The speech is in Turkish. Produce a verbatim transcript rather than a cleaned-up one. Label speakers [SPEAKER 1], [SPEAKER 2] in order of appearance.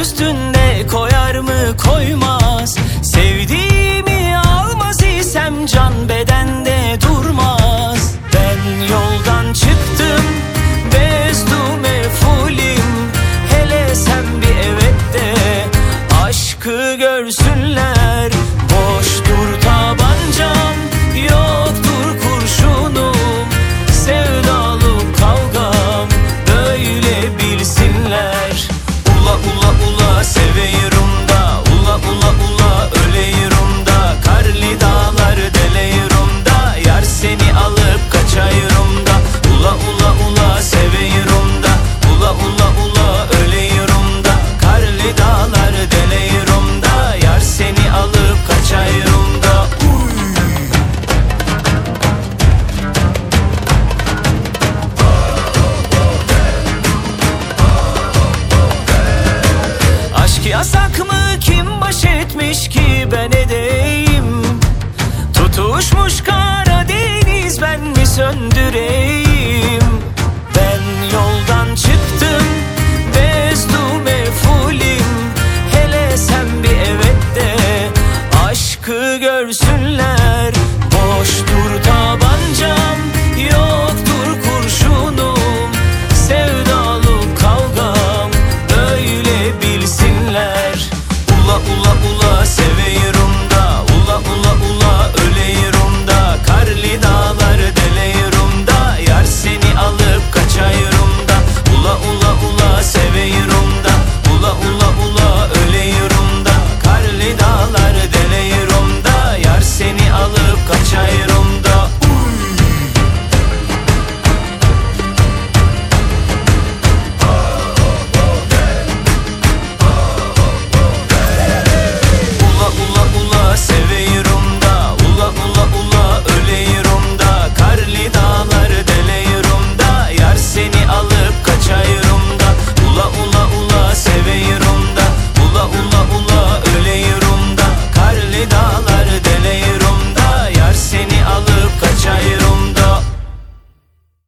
[SPEAKER 1] üstünde koyar mı koymaz. Sevdiğimi almaz isem can bedende durmaz. Ben yoldan çıktım bezdu mefulim, hele sen bir evet de aşkı görsünler. Boştur tabancam, yoktur kurşunum, sevdalı kavgam böyle bilsinler. Ula ula ula seveyirum da, ula ula ula öleyim da, karlı dağlar deleyim da, yar seni alıp kaçayım da. Ula ula ula seveyirum da, ula ula ula öleyim da, karlı dağlar deleyim da, yar seni alıp kaçayım da. Aşk yasak mı, kim baş etmiş ki ben edeyim? Tutuşmuş Karadeniz, ben mi söndüreyim? Ben yoldan çıktım